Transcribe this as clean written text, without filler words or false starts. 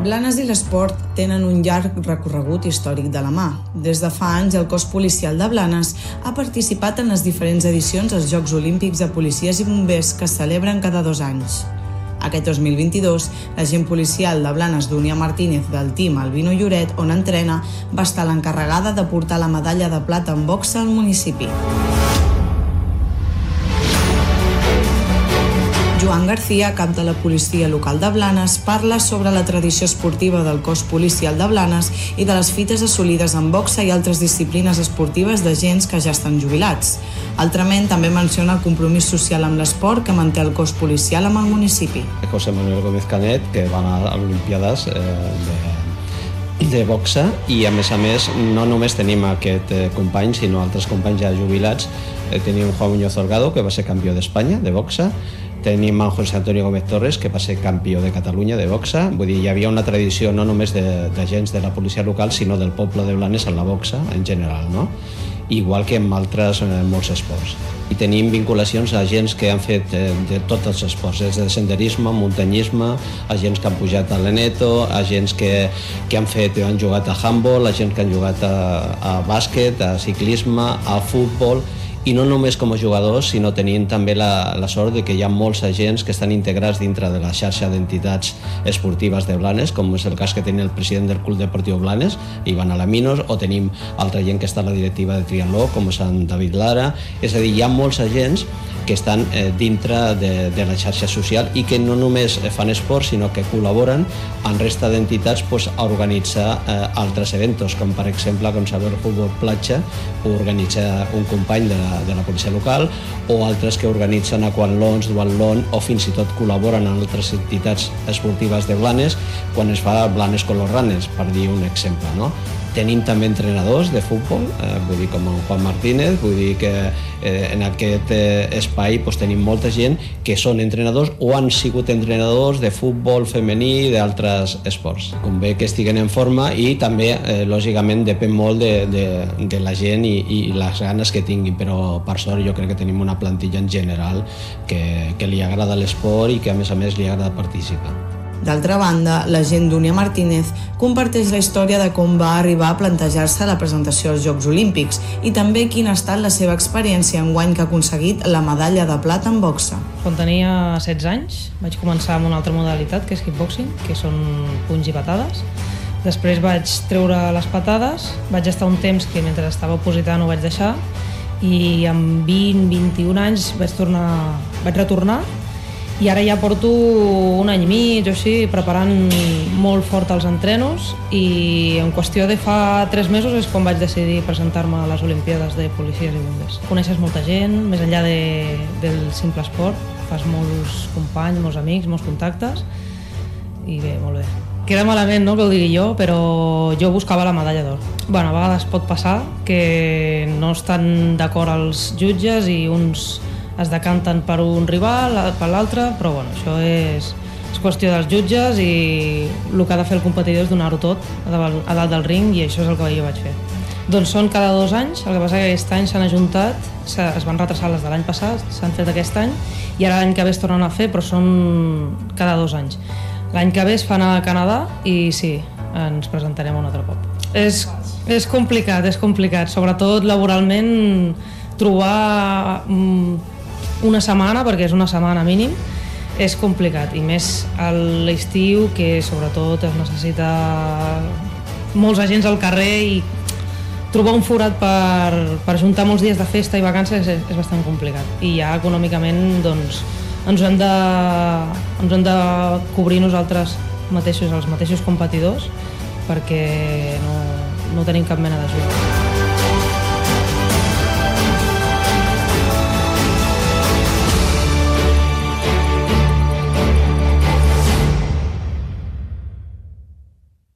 Blanes i l'esport tenen un llarg recorregut històric de la mà. Des de fa anys, el cos policial de Blanes ha participat en les diferents edicions als Jocs Olímpics de Policies i Bombers que es celebren cada 2 anys. Aquest 2022, l'agent policial de Blanes, Dúnia Martínez, del team Albino Lloret, on entrena, va estar l'encarregada de portar la medalla de plata en boxa al municipi. Joan García, cap de la policia local de Blanes, parla sobre la tradició esportiva del cos policial de Blanes i de les fites assolides en boxa i altres disciplines esportives d'agents que ja estan jubilats. Altrament, també menciona el compromís social amb l'esport que manté el cos policial amb el municipi. José Manuel Gómez Canet, que va anar a l'Olimpiades de boxa, i a més, no només tenim aquest company, sinó altres companys ja jubilats. Tenim Juan Muñoz Orgado, que va ser campió d'Espanya de boxa. Tenim a José Antonio Gómez Torres, que va ser campió de Catalunya de boxa. Vull dir, hi havia una tradició no només d'agents de la policia local, sinó del poble de Blanes en la boxa en general, no? Igual que en molts esports. I tenim vinculacions a agents que han fet de tots els esports, des de senderisme, muntanyisme, agents que han pujat a l'Eneto, agents que han jugat a handball, agents que han jugat a bàsquet, a ciclisme, a futbol, i no només com a jugadors, sinó tenint també la sort de que hi ha molts agents que estan integrats dintre de la xarxa d'entitats esportives de Blanes, com és el cas que tenia el president del Club Deportiu Blanes, Ivan Alaminos, o tenim altra gent que està a la directiva de triatló, com és en David Lara. És a dir, hi ha molts agents que estan dintre de la xarxa social i que no només fan esport, sinó que col·laboren amb resta d'entitats a organitzar altres eventos, com per exemple, com sabeu, el futbol platja ho organitza un company de la policia local, o altres que organitzen aquatlons, duatlon, o fins i tot col·laboren amb altres entitats esportives de Blanes quan es fa Blanes con los Runners, per dir un exemple, no? Tenim també entrenadors de futbol, vull dir, com en Juan Martínez, vull dir que en aquest espai tenim molta gent que són entrenadors o han sigut entrenadors de futbol femení i d'altres esports. Convé que estiguen en forma i també, lògicament, depèn molt de la gent i les ganes que tinguin, però per sort jo crec que tenim una plantilla en general que li agrada l'esport i que a més li agrada participar. D'altra banda, l'agent Dúnia Martínez comparteix la història de com va arribar a plantejar-se la presentació als Jocs Olímpics i també quina ha estat la seva experiència enguany que ha aconseguit la medalla de plata en boxa. Quan tenia 16 anys vaig començar amb una altra modalitat, que és kickboxing, que són punys i patades. Després vaig treure les patades, vaig estar un temps que mentre estava opositant ho vaig deixar i amb 20-21 anys vaig retornar. I ara ja porto un any i mig o així preparant molt fort els entrenos i en qüestió de fa 3 mesos és quan vaig decidir presentar-me a les Olimpíades de Policies i Bombers. Coneixes molta gent, més enllà del simple esport, fas molts companys, molts amics, molts contactes i bé, molt bé. Queda malament, no, que ho digui jo, però jo buscava la medalla d'or. Bueno, a vegades pot passar que no estan d'acord els jutges i uns es decanten per un rival, per l'altre, però bueno, això és qüestió dels jutges i el que ha de fer el competidor és donar-ho tot a dalt del ring i això és el que jo vaig fer. Doncs són cada 2 anys, el que passa que aquest any s'han ajuntat, es van retrasar les de l'any passat, s'han fet aquest any i ara l'any que ve es tornen a fer, però són cada 2 anys. L'any que ve es fan a Canadà i sí, ens presentarem un altre cop. És complicat, sobretot laboralment trobar una setmana, perquè és una setmana mínim, és complicat, i més a l'estiu, que sobretot es necessita molts agents al carrer i trobar un forat per juntar molts dies de festa i vacances és bastant complicat. I ja econòmicament doncs, ens hem de cobrir nosaltres mateixos, els mateixos competidors, perquè no tenim cap mena d'ajuda.